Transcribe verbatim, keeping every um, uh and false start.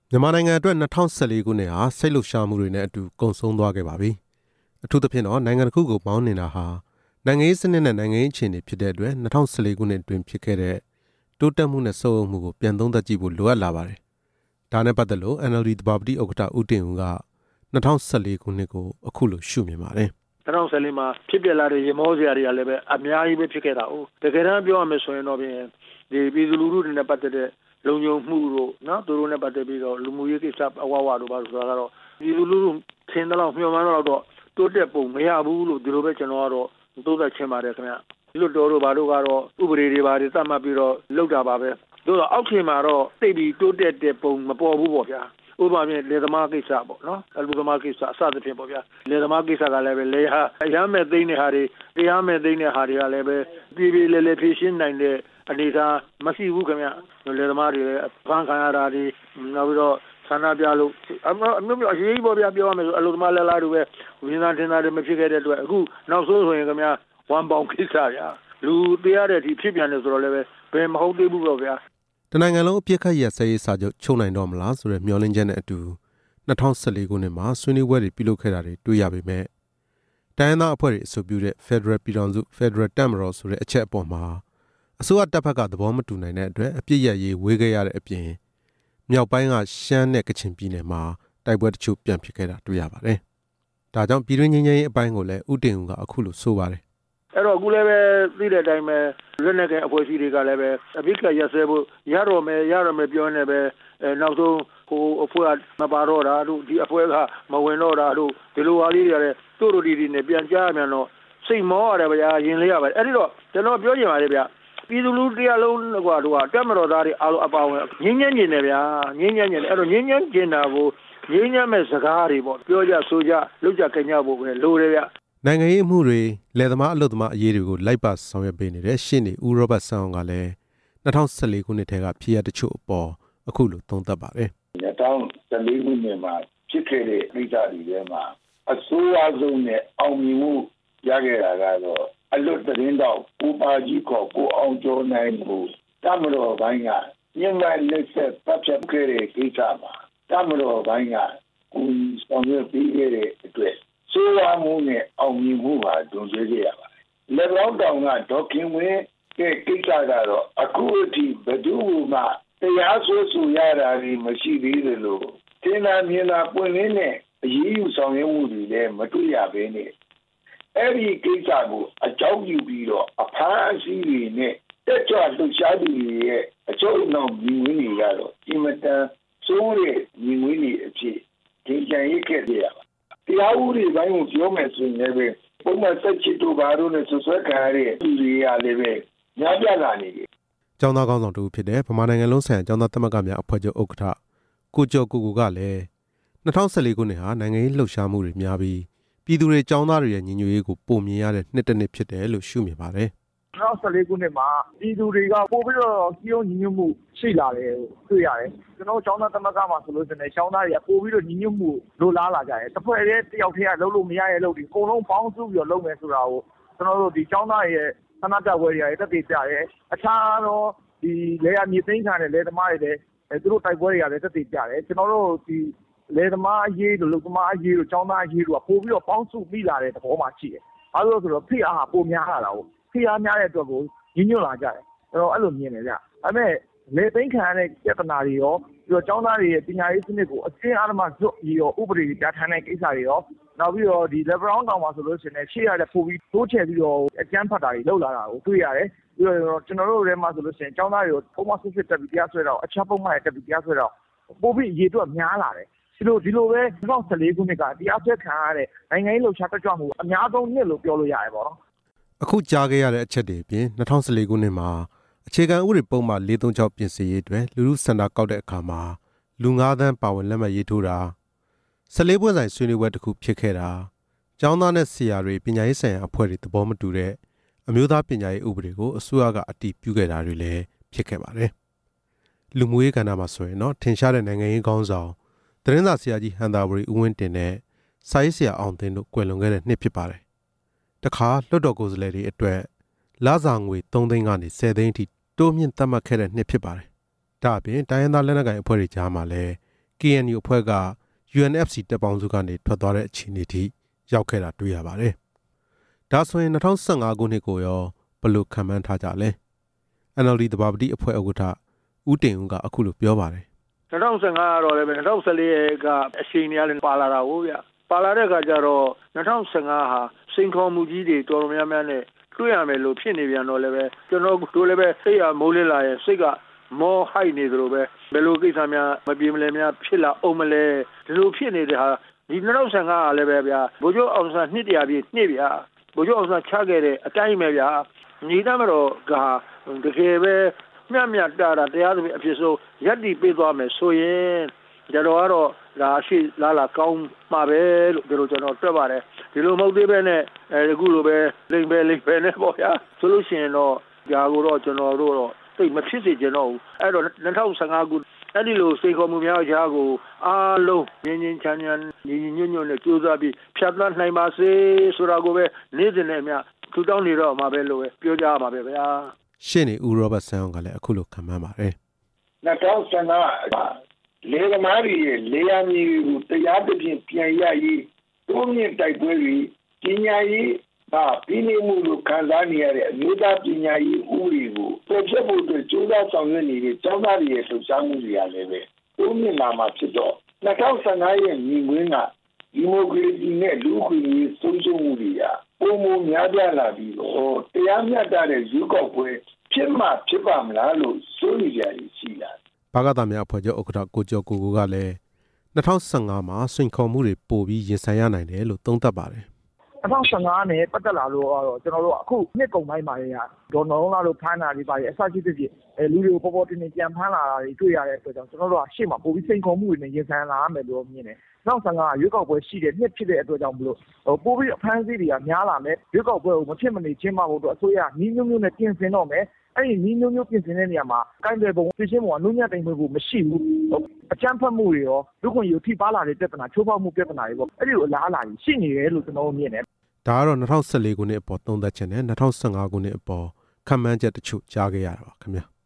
မြန်မာနိုင်ငံအတွက်၂၀၁၄ခုနှစ်ဟာစိတ်လှုပ်ရှားမှုတွေနဲ့အတူကုန်ဆုံးသွားခဲ့ပါပြီ။အထူးသဖြင့်တော့နိုင်ငံတစ်ခုကိုပေါင်းနေတာဟာနိုင်ငံရေးစနစ်နဲ့နိုင်ငံရေးအခြေအနေဖြစ်တဲ့အတွက်၂၀၁၄ခုနှစ်အတွင်းဖြစ်ခဲ့တဲ့တိုးတက်မှုနဲ့ဆုတ်ယုတ်မှုကိုပြန်သုံးသပ်ကြည့်ဖို့လိုအပ်လာပါတယ်။ဒါနဲ့ပတ်သက်လို့ အန် အယ်လ် ဒီ သဘာပတိဥက္ကဋ္ဌဦးတင်ဦးက၂၀၁၄ခုနှစ်ကိုအခုလိုရှုမြင်ပါတယ်။၂၀၁၄မှာဖြစ်ပျက်လာတဲ့ရေမောစရာတွေကလည်းပဲအများကြီးပဲဖြစ်ခဲ့တာ哦။တကယ်တမ်းပြောရမယ်ဆိုရင်တော့ပြင်ဒီပြည်သူလူထုတွေနဲ့ပတ်သက်တဲ့လုံခြုံမှုတို့နော်သူတို့နဲ့ပတ်သက်ပြီးတော့လူမှုရေးကိစ္စအဝဝတို့ပါဆိုတာကတော့ဒီလူလူထင်တယ်လို့မျှော်မှန်းတော့တော့တိုးတက်ပုံမရဘူးလို့ဒီလိုပဲကျွန်တော်ကတော့သုံးသပ်ချင်ပါတယ်ခင်ဗျဒီလိုတော်တို့ဘာတို့ကတော့ဥပဒေတွေဘာတွေသတ်မှတ်ပြီးတော့လုပ်တာပါပဲတို့တော့အောက်ခြေမှာတော့သိပြီးတိုးတက်တဲ့ပုံမပေါ်ဘူးပေါ့ဗျာဥပမာဖြင့်လေသမားကိစ္စပေါ့နော်အလူသမားကိစ္စအစသဖြင့်ပေါ့ဗျာလေသမားကိစ္စကလည်းပဲလေဟာရမ်းမဲ့သိန်းတဲ့ဟာတွေတရားမဲ့သိန်းတဲ့ဟာတွေကလည်းပဲပြည်ပြည်လေလေဖြည့်ရှင်းနိုင်တဲ့အနေအထားမရှိဘူးခင်ဗျလေသမားတွေလည်းဖမ်းခံရတာတွေနောက်ပြီးတော့ဆန္ဒပြလို့အမျိုးမျိုးအရေးပေါ်ပြပြောရမယ်ဆိုအလူသမားလက်လာတွေပဲဝင်းသားတင်သားတွေမဖြစ်ခဲ့တဲ့အတွက်အခုနောက်ဆုံးဆိုရင်ခင်ဗျဝမ်ပေါင်ကိစ္စဗျာလူတရားတဲ့အထိဖြစ်ပြန်တယ်ဆိုတော့လည်းပဲဘယ်မဟုတ်သေးဘူးတော့ဗျာတနိုင်ငံလုံးအပြစ်ခတ်ရက်စဲရေးစာချုပ်ချုပ်နိုင်တော့မလားဆိုတဲ့မျှော်လင့်ချက်နဲ့အတူ၂၀၁၄ခုနှစ်မှာဆွေးနွေးပွဲတွေပြုလုပ်ခဲ့တာတွေတွေ့ရပေမဲ့တိုင်းဒေသအဖွဲ့တွေအဆိုပြုတဲ့ Federal ပြည်ထောင်စု Federal တပ်မတော်ဆိုတဲ့အချက်အပေါ်မှာအစိုးရတပ်ဖက်ကသဘောမတူနိုင်တဲ့အတွက်အပြစ်ရရေးဝေးခဲ့ရတဲ့အပြင်မြောက်ပိုင်းကရှမ်းနဲ့ကချင်ပြည်နယ်မှာတိုက်ပွဲတချို့ပြန်ဖြစ်ခဲ့တာတွေ့ရပါတယ်။ဒါကြောင့်ပြည်တွင်းငြိမ်းချမ်းရေးအပိုင်းကိုလည်းဦးတင်ဦးကအခုလိုဆိုပါတယ်အဲ့တော့အခုလည်းပဲသိတဲ့အတိုင်းပဲလက်နက်ကိုင်အဖွဲ့အစည်းတွေကလည်းပဲအပိကရဆဲဖို့ရတော့မယ်ရတော့မယ်ပြောနေပဲအဲနောက်ဆုံးဟိုအဖွဲ့ကမပါတော့တာတို့ဒီအဖွဲ့ကမဝင်တော့တာတို့ဒီလိုဟာလေးတွေလည်းတို့တို့ဒီဒီနဲ့ပြန်ကြားမြန်တော့စိတ်မောရတယ်ဗျာရင်လေးရပါတယ်အဲ့ဒီတော့ကျွန်တော်ပြောချင်ပါတယ်ဗျာပြည်သူလူထုတရားလုံးကွာတို့ကတက်မတော်သားတွေအားလုံးအပါဝင်ငင်းညမ်းကျင်တယ်ဗျာငင်းညမ်းကျင်တယ်အဲ့တော့ငင်းညမ်းကျင်တာကိုငင်းညမ်းမဲ့စကားတွေပေါ့ပြောကြဆိုကြလုပ်ကြကြဖို့ပဲလိုတယ်ဗျာနိုင်ငံရေးမှုတွေလယ်သမားအလုပ်သမားအရေးတွေကိုလိုက်ပါဆောင်ရွက်ပေးနေတဲ့ရှင်းနေဦးရောဘတ်ဆန်အောင်ကလည်း၂၀၁၄ခုနှစ်ထဲကဖြစ်ရတချို့အပေါ်အခုလိုသုံးသပ်ပါတယ်၂၀၁၄ခုနှစ်မှာဖြစ်ခဲ့တဲ့ကိစ္စတွေထဲမှာအဆိုးအဆုံးနဲ့အောင်မြင်မှုရခဲ့တာကတော့အလွတ်သတင်းတော့ကိုပါကြီးခေါ်ကိုအောင်ကျော်နိုင်မှုတမတော်ဘိုင်းကညမလက်ဆက်တပ်ဖြတ်ခဲ့တဲ့ကိစ္စမှာတမတော်ဘိုင်းကကိုဆောင်ရွက်ပေးခဲ့တဲ့အတွက်ဆိုးဝါးမှုနဲ့အောင်မြင်မှုဟာဒုံဆွေးခဲ့ရပါတယ်။လက်လောင်းတောင်ကဒေါခင်ဝင်းရဲ့ကိစ္စကတော့အခုအထိဘယ်သူမှတရားစွဲဆိုရတာမရှိသေးတယ်လို့တင်လာမြင်လာပွင့်လင်းတဲ့အရေးယူဆောင်ရွက်မှုတွေလည်းမတွေ့ရဘဲနဲ့အဲ့ဒီကိစ္စကိုအကြောင်းပြုပြီးတော့အဖမ်းအဆီးတွေနဲ့တက်ကြွလှုပ်ရှားသူတွေရဲ့အကျိုးအနောက်မြင်ဝင်တွေကတော့အင်မတန်ဆိုးတဲ့မြင်ဝင်တွေအဖြစ်ဒီကြံရစ်ခဲ့ကြရပါတရားဥပဒေပိုင်းကိုပြောမယ်ဆိုရင်လည်းပုံမှန်ဆက်ချစ်တို့ဘာလို့လဲဆွဆွဲခံရတဲ့သူတွေကလည်းပဲများပြားလာနေတယ်။ကျောင်းသားကောင်းဆောင်တူဖြစ်တဲ့ဗမာနိုင်ငံလုံးဆိုင်ရာကျောင်းသားသမဂ္ဂများအဖွဲ့ချုပ်ဥက္ကဋ္ဌကိုကျော်ကိုကိုကလည်း၂၀၁၄ခုနှစ်ဟာနိုင်ငံရေးလှုပ်ရှားမှုတွေများပြီးပြည်သူတွေကျောင်းသားတွေရဲ့ညီညွတ်ရေးကိုပုံမြင်ရတဲ့နှစ်တစ်နှစ်ဖြစ်တယ်လို့ရှုမြင်ပါတယ်။၂၀၁၄ခုနှစ်မှာပြည်သူတွေကပို့ပြီးတော့စီးရုံးညီညွတ်မှုရှိလာတယ်တွေ့ရတယ်။ကျွန်တော်ကျောင်းသားသမဂ္ဂမှာဆိုလို့ရှိရင်ကျောင်းသားတွေကပို့ပြီးတော့ညီညွတ်မှုလိုလားလာကြတယ်။တစ်ဖွဲ့တည်းတယောက်တည်းကလုပ်လို့မရရဲ့လို့ဒီအကုန်လုံးပေါင်းစုပြီးတော့လုပ်မယ်ဆိုတာကိုကျွန်တော်တို့ဒီကျောင်းသားရဲ့ဆန္ဒပြပွဲတွေရတက်တည်ကြတယ်။အခြားတော့ဒီလေယာမြေသိမ်းခံတဲ့လေသမားတွေလည်းသူတို့တိုက်ပွဲတွေကလည်းတက်တည်ကြတယ်။ကျွန်တော်တို့ဒီလေသမားအရေးတို့လူသမားအရေးတို့ကျောင်းသားအရေးတို့ကပို့ပြီးတော့ပေါင်းစုပြီးလာတဲ့သဘောမှရှိတယ်။အဲလိုဆိုတော့ဖိအားဟာပိုများလာတာကိုဖိအားများတဲ့အတွက်ကိုညီညွတ်လာကြတယ်။အဲ့တော့အဲ့လိုမြင်နေကြ။ဒါပေမဲ့လေသိမ်းခံရတဲ့ပြဿနာတွေရောပြီးတော့ကျောင်းသားတွေရဲ့ပညာရေးစနစ်ကိုအကျဉ်းအားမဇွတ်ပြီးတော့ဥပဒေပြဋ္ဌာန်းတဲ့ကိစ္စတွေရောနောက်ပြီးတော့ဒီ level round တောင်မှာဆိုလို့ရှိရင်ရှေ့ရတဲ့ပို့ပြီးတိုးချဲ့ပြီးတော့အကျန်းဖတ်တာတွေလောက်လာတာကိုတွေ့ရတယ်။ပြီးတော့ကျွန်တော်တို့ထဲမှာဆိုလို့ရှိရင်ကျောင်းသားတွေကိုပုံမှန်စစ်စစ်တက်ပြီးတရားစွဲတော့အခြားပုံမှန်တက်ပြီးတရားစွဲတော့ပို့ပြီးရေတွက်များလာတယ်။ဒီလိုဒီလိုပဲ၂၀၁၄ခုနှစ်ကတရားစွဲခံရတဲ့နိုင်ငံရေးလှုပ်ရှားတက်ကြွမှုအများဆုံးနှစ်လို့ပြောလို့ရတယ်ပေါ့နော်။အခုကြားခဲ့ရတဲ့အချက်တွေအပြင်၂၀၁၄ခုနှစ်မှာအခြေခံဥပဒေပုံမှန်၄၃၆ပြင်ဆင်ရေးအတွက်လူလူစန္ဒကောက်တဲ့အခါမှာလူ၅သန်းပါဝင်လက်မှတ်ရေးထိုးတာ၁၄ပွင့်ဆိုင်ဆွေးနွေးပွဲတစ်ခုဖြစ်ခဲ့တာကျောင်းသားနဲ့ဆရာတွေပညာရေးဆိုင်ရာအဖွဲ့တွေသဘောမတူတဲ့အမျိုးသားပညာရေးဥပဒေကိုအစိုးရကအတည်ပြုခဲ့တာတွေလည်းဖြစ်ခဲ့ပါတယ်။လူမှုရေးကဏ္ဍမှာဆိုရင်တော့ထင်ရှားတဲ့နိုင်ငံရေးခေါင်းဆောင်သတင်းစာဆရာကြီးဟန်သာဝရီဦးဝင်းတင်နဲ့စာရေးဆရာအောင်သိန်းတို့ကွယ်လွန်ခဲ့တဲ့နှစ်ဖြစ်ပါတယ်။တခါလွှတ်တော်ကိုယ်စားလှယ်တွေအတွက်လစာငွေ၃သိန်းကနေ၁၀သိန်းအထိတိုးမြင့်သတ်မှတ်ခဲ့တဲ့နှစ်ဖြစ်ပါတယ်။ဒါအပြင်တိုင်းရင်းသားလက်နက်ကိုင်အဖွဲ့တွေကြားမှာလည်း K N U အဖွဲ့က U N F C တပ်ပေါင်းစုကနေထွက်သွားတဲ့အခြေအနေထိရောက်ခဲ့တာတွေ့ရပါတယ်။ဒါဆိုရင်၂၀၁၅ခုနှစ်ကိုရောဘယ်လိုခံမှန်းထားကြလဲ။ N L D သဘာပတိအဖွဲ့ဥက္ကဋ္ဌဦးတင်ဦးကအခုလိုပြောပါတယ်။၂၀၁၅ကတော့လည်းပဲ၂၀၁၄ကအချိန်ကြီးလည်းပါလာတာဟုတ်ဗျ။ပါလာတဲ့အခါကျတော့၂၀၁၅ဟာစိန်ခေါ်မှုကြီးတွေတော်တော်များများနဲ့တွေ့ရမယ်လို့ဖြစ်နေပြန်တော့လည်းပဲကျွန်တော်တို့လည်းပဲစိတ်ရမိုးလင်းလာရင်စိတ်ကမောဟိုက်နေသလိုပဲဘယ်လိုကိစ္စများမပြေမလဲများဖြစ်လာအောင်မလဲဒီလိုဖြစ်နေတဲ့ဟာဒီ၂၀၁၅ကလည်းပဲဗျာဗိုလ်ချုပ်အောင်ဆန်းနှစ်တရာပြည့်နှစ်ဗျာဗိုလ်ချုပ်အောင်ဆန်းချခဲ့တဲ့အတိုင်းပဲဗျာညီတမတော်ကတကယ်ပဲမြတ်မြတ်တာတရားသဖြင့်အဖြစ်ဆုံးရက်တီပေးသွားမယ်ဆိုရင်ကြတော့ကတော့ဒါရှိလာလာကောင်းမှာပဲလို့ဒီလိုကျွန်တော်တွက်ပါတယ်ဒီလိုမဟုတ်သေးပဲနဲ့အခုလိုပဲလိမ့်ပဲလိမ့်ပဲနဲ့ပေါ့ဗျာဆိုလို့ရှိရင်တော့ဒါကိုတော့ကျွန်တော်တို့တော့သိမဖြစ်စေချင်တော့ဘူးအဲ့တော့၂၀၁၅ခုအဲ့ဒီလိုစိန်ခေါ်မှုများကြားကိုအားလုံးငြင်းငြင်းချမ်းချမ်းညီညီညွတ်ညွတ်နဲ့ကြိုးစားပြီးဖြတ်သန်းနိုင်ပါစေဆိုတာကိုပဲနေ့စဉ်နဲ့အမျှထူတောင်းနေတော့မှာပဲလို့ပြောကြပါပဲဗျာရှင်းနေဦးရောဘတ်ဆန်အောင်ကလည်းအခုလိုခံမှန်းပါတယ်၂၀၁၅လေသမားတွေရဲ့လေယာဉ်တွေကိုတရားသဖြင့်ပြန်ရရေးတိုးမြင့်တိုက်ပွဲတွေပညာရေးဟာပြည်နေမှုလို့ခံစားနေရတဲ့အမျိုးသားပညာရေးဥပဒေကိုပေါ်ပြဖို့အတွက်ကြိုးစားဆောင်ရွက်နေတဲ့ကျောင်းသားတွေရဲ့လှုပ်ရှားမှုတွေရလည်းပဲတိုးမြင့်လာမှာဖြစ်တော့၂၀၁၅ရဲ့ညီမွေးကဒီမိုကရေစီနဲ့လူ့အခွင့်အရေးဆုံးရှုံးမှုတွေကပုံမှန်များပြားလာပြီးတော့တရားမျှတတဲ့ရွေးကောက်ပွဲဖြစ်မှဖြစ်ပါမလားလို့စိုးရိမ်ကြရရှိလာဘာကသာများအဖွဲ့ချုပ်ဥက္ကဋ္ဌကိုကျော်ကိုကိုကလည်း၂၀၁၅မှာစိန်ခေါ်မှုတွေပိုပြီးရင်ဆိုင်ရနိုင်တယ်လို့သုံးသပ်ပါတယ်၂၀၁၅နဲ့ပတ်သက်လာလို့ကတော့ကျွန်တော်တို့အခုနှစ်ကုန်ပိုင်းမှာရဒေါ်နော်လာလို့ဖမ်းတာတွေပါရအစရှိဖြစ်ဖြစ်အဲလူတွေကိုပေါ်ပေါ်တင်တင်ပြန်ဖမ်းလာတာတွေတွေ့ရတဲ့အတွက်ကြောင့်ကျွန်တော်တို့ကရှေ့မှာပိုပြီးစိန်ခေါ်မှုတွေနဲ့ရင်ဆိုင်လာရမယ်လို့မြင်တယ်၂၀၁၅ရွေးကောက်ပွဲရှိတဲ့နှစ်ဖြစ်တဲ့အတွက်ကြောင့်မလို့ပိုပြီးအဖမ်းဆီးတွေကများလာမယ်ရွေးကောက်ပွဲကိုမဖြစ်မနေကျင်းပဖို့အတွက်အစိုးရညီညွတ်ညွတ်နဲ့ပြင်ဆင်တော့မယ်အဲ့ဒီညီညွတ်ညွတ်ပြင်ဆင်တဲ့နေရာမှာကိုင်းတယ်ပုံသိချင်းပုံကနုညံ့တိမ်မှုကိုမရှိဘူးအကြမ်းဖက်မှုတွေရောလူခွင့်ယူထိပါလာတဲ့ပြဿနာချိုးဖောက်မှုပြဿနာတွေပေါ့အဲ့ဒီလိုအလားအလာကြီးရှိနေတယ်လို့ကျွန်တော်မြင်တယ်ဒါကတော့၂၀၁၄ခုနှစ်အပေါ်သုံးသပ်ချက်နဲ့၂၀၁၅ခုနှစ်အပေါ်ခံမှန်းချက်တချို့ကြားခဲ့ရတာပါခင်ဗျာ